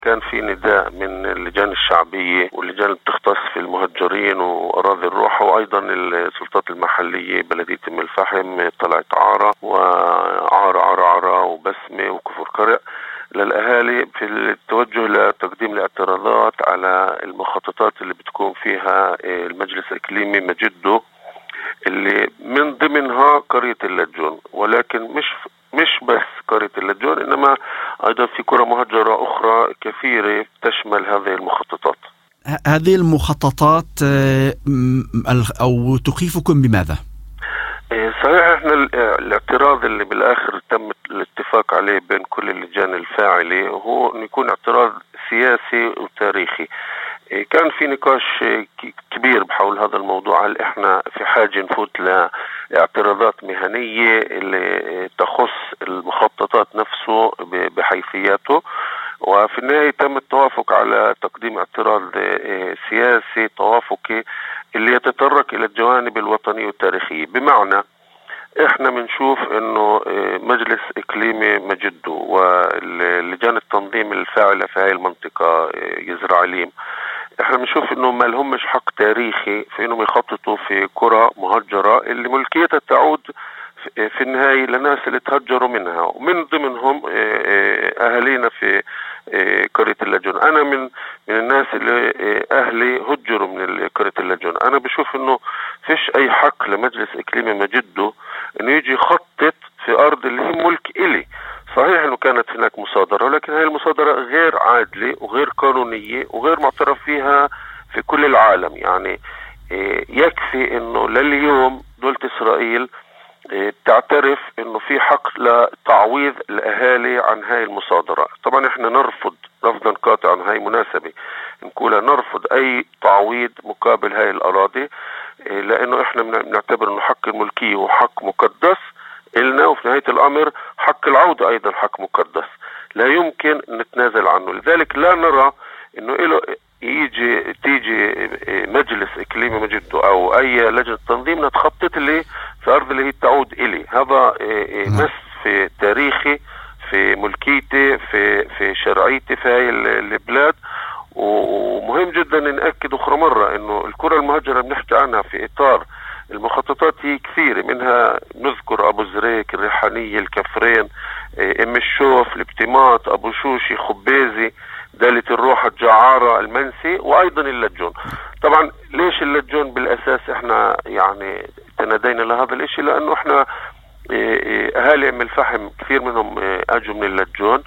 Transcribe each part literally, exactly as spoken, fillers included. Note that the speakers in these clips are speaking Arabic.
كان في نداء من اللجان الشعبية واللجان اللي بتختص في المهجرين وأراضي الروحة، وأيضا السلطات المحلية بلدية أم الفحم، طلعت عارة وعارة عارة عارة وبسمة وكفر قرع للأهالي في التوجه لتقديم الاعتراضات على المخططات اللي بتكون فيها المجلس الإقليمي مجده، اللي من ضمنها قرية اللجون، ولكن مش مش بس قرية اللجون، إنما أيضا في قرى مهجرة أخرى كثيرة تشمل هذه المخططات. هذه المخططات أو تخيفكم بماذا؟ صحيح، احنا الاعتراض اللي بالآخر تم الاتفاق عليه بين كل اللجان الفاعلة هو أن يكون اعتراض سياسي وتاريخي. كان في نقاش كبير بحول هذا الموضوع، هل احنا في حاجة نفوت لاعتراضات مهنية اللي تخص المخططات نفسه بحيثياته، وفي النهاية تم التوافق على تقديم اعتراض سياسي توافقي اللي يتطرق إلى الجوانب الوطنية والتاريخية. بمعنى احنا بنشوف انه مجلس اقليمي مجده واللجان التنظيم الفاعلة في هاي المنطقة جزر عليم، احنا بنشوف انه ما لهمش حق تاريخي في انهم يخططوا في قرى مهجرة اللي ملكيتها تعود في النهاية لناس اللي تهجروا منها، ومن ضمنهم اهالينا في قرية اللجون. انا من من الناس اللي اهلي هجروا من قرية اللجون. انا بشوف انه فيش اي حق لمجلس اقليمي مجده انه يجي يخطط في ارض اللي هي ملك الي. صحيح انه كانت هناك مصادرة، ولكن هذه المصادرة غير عادلة وغير قانونية وغير معترف فيها في كل العالم. يعني يكفي انه لليوم دولة اسرائيل تعترف انه في حق لتعويض الاهالي عن هاي المصادرة. طبعا احنا نرفض رفضا قاطعا هاي مناسبة نقولها، نرفض اي تعويض مقابل هاي الاراضي، لانه احنا بنعتبر انه حق الملكية هو حق مقدس إلنا، وفي نهاية الامر حق العودة ايضا حق مقدس لا يمكن نتنازل عنه. لذلك لا نرى انه إله يجي تيجي مجلس اقليمي مجده او اي لجنة تنظيم نتخطط اللي في ارض اللي هي تعود الي. هذا مس في تاريخي، في ملكيتي، في في شرعيتي في هاي البلاد. ومهم جدا نأكد اخرى مرة انه القرى المهجرة بنحكي عنها في اطار المخططات هي كثيرة، منها نذكر ابو زريك، الريحانية، الكفرين، ام الشوف، الابتماط، ابو شوشي، خبيزي، دالة الروحة، الجعارة، المنسي، وايضا اللجون. طبعا ليش اللجون بالاساس احنا يعني تنادينا لهذا الاشي؟ لانه احنا اهالي ام الفحم كثير منهم اجوا من اللجون،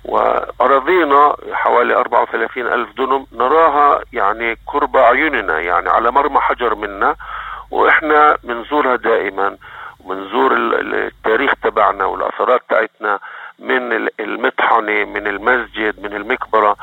واراضينا حوالي أربعة وثلاثين الف دنم نراها يعني قرب عيوننا، يعني على مرمى حجر منا، واحنا بنزورها دائما، وبنزور التاريخ تبعنا والاثارات تاعتنا من المطحنة، من المسجد، من المقبرة،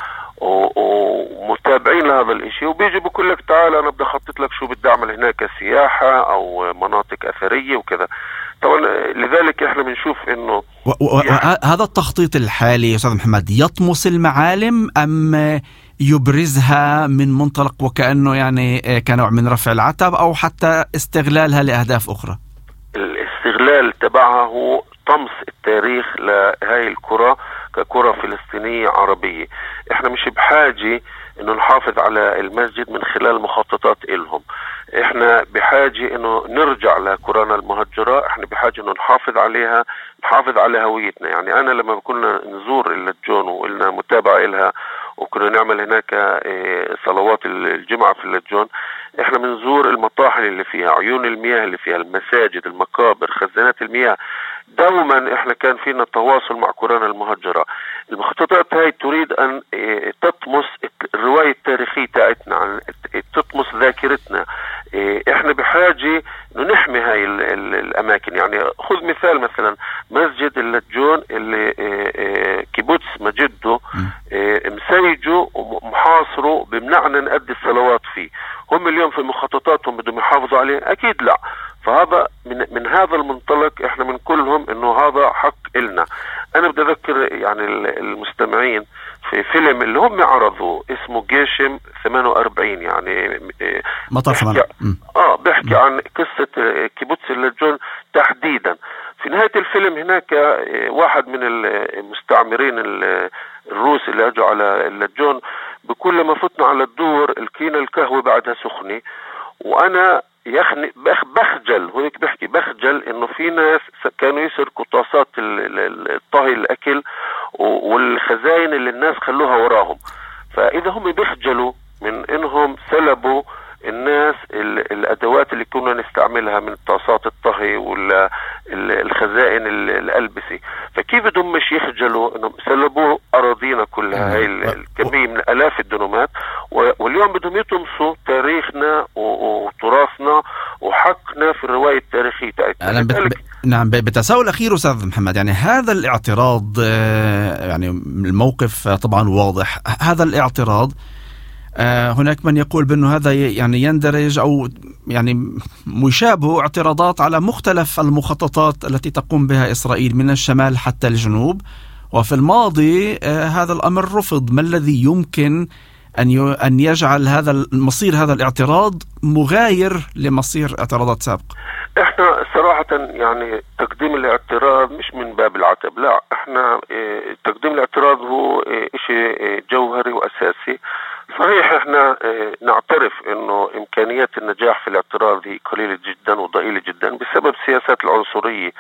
ومتابعين لهذا الاشي. وبيجي بقول لك تعال انا بدي اخطط لك شو بدي اعمل هناك، سياحة او مناطق اثرية وكذا. طبعا لذلك احنا بنشوف انه و... و... يعني هذا التخطيط الحالي يا استاذ محمد يطمس المعالم ام يبرزها من منطلق وكأنه يعني كنوع من رفع العتب او حتى استغلالها لاهداف اخرى؟ الاستغلال تبعها هو طمس التاريخ لهاي القرى كقرى فلسطينية عربية. احنا مش بحاجة انه نحافظ على المسجد من خلال مخططات إلهم، احنا بحاجة انه نرجع لقرانا المهجرة، احنا بحاجة انه نحافظ عليها، نحافظ على هويتنا. يعني انا لما كنا نزور اللجون وقلنا متابعة إلها وكنا نعمل هناك صلوات الجمعة في اللجون، احنا بنزور المطاحن اللي فيها، عيون المياه اللي فيها، المساجد، المقابر، خزانات المياه. دوما احنا كان فينا تواصل مع قرانا المهجرة. المخططات هاي تريد ان تطمس الرواية التاريخية تاعتنا، تطمس ذاكرتنا. احنا بحاجة انه نحمي هاي الاماكن. يعني خذ مثال مثلا مسجد اللجون اللي كيبوتس مجده مسيجه ومحاصره، بمنعنا نؤدي الصلوات فيه. هم اليوم في مخططاتهم بدهم يحافظوا عليه؟ اكيد لا. فهذا من من هذا المنطلق احنا بنقول لهم انه هذا حق إلنا. انا بدي اذكر يعني المستمعين في فيلم اللي هم عرضوه اسمه جيشم ثمانية وأربعين، يعني مطار بحكي اه بحكي م. عن قصة كيبوتس اللجون تحديدا. في نهاية الفيلم هناك واحد من المستعمرين الروس اللي اجوا على اللجون بكل ما فتنا على الدور الكينة القهوة بعدها سخنة، وانا يخني بخجل، هيك بحكي بخجل انه في ناس كانوا يسرقوا طاسات الطهي الاكل والخزاين اللي الناس خلوها وراهم. فاذا هم بيخجلوا من انهم سلبوا الناس الادوات اللي كنا نستعملها من طاسات الطهي والخزائن الالبسه، فكيف بدهم مش يخجلوا انهم سلبوا اراضينا كلها هاي الكميه من الاف الدنومات، واليوم بدهم يطمسوا تاريخنا وتراثنا وحقنا في الروايه التاريخيه تاعتنا. ب... نعم، بتساؤل اخير استاذ محمد، يعني هذا الاعتراض، يعني الموقف طبعا واضح، هذا الاعتراض هناك من يقول بأنه هذا يعني يندرج أو يعني مشابه اعتراضات على مختلف المخططات التي تقوم بها إسرائيل من الشمال حتى الجنوب، وفي الماضي هذا الأمر رفض. ما الذي يمكن أن أن يجعل هذا المصير هذا الاعتراض مغاير لمصير اعتراضات سابقة؟ احنا صراحة يعني تقديم الاعتراض مش من باب العتب، لا، احنا اه تقديم الاعتراض هو اه شيء جوهري وأساسي. صحيح احنا اه نعترف انه امكانيات النجاح في الاعتراض هي قليلة جدا وضئيلة جدا بسبب سياسات العنصرية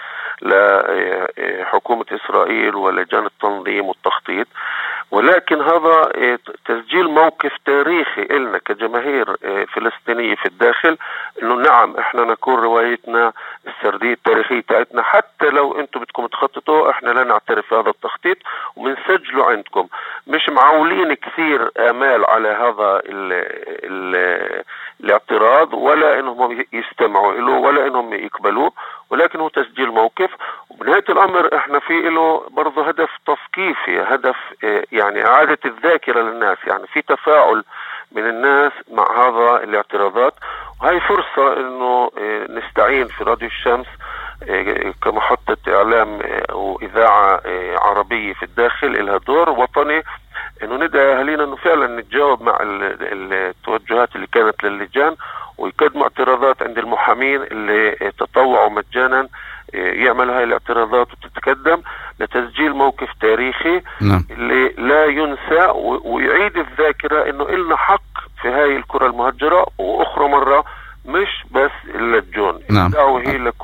لحكومة اسرائيل ولجان التنظيم والتخطيط، ولكن هذا تسجيل موقف تاريخي لنا كجماهير فلسطينية في الداخل، انه نعم احنا نكون روايتنا السردية التاريخية تاعتنا، حتى لو انتم بدكم تخططوا احنا لا نعترف بهذا التخطيط ومنسجله عندكم. مش معولين كثير امال على هذا ال ال الاعتراض، ولا انهم يستمعوا له ولا انهم يقبلوه، ولكن هو تسجيل موقف. وبنهاية الامر احنا في له برضه هدف تثقيفي، هدف يعني اعادة الذاكرة للناس، يعني في تفاعل من الناس مع هذا الاعتراضات، وهي فرصة انه نستعين في راديو الشمس كمحطة اعلام واذاعة عربية في الداخل لها دور وطني، انه ندعي اهالينا انه فعلا نتجاوب مع التوجهات اللي كانت للجان، ويقدموا اعتراضات عند المحامين اللي تطوعوا مجانا يعمل هاي الاعتراضات وتتقدم لتسجيل موقف تاريخي نعم. اللي لا ينسى ويعيد الذاكرة انه إلنا حق في هاي الكرة المهجرة، واخرى مرة مش بس اللجون، نعم. الدعوة هي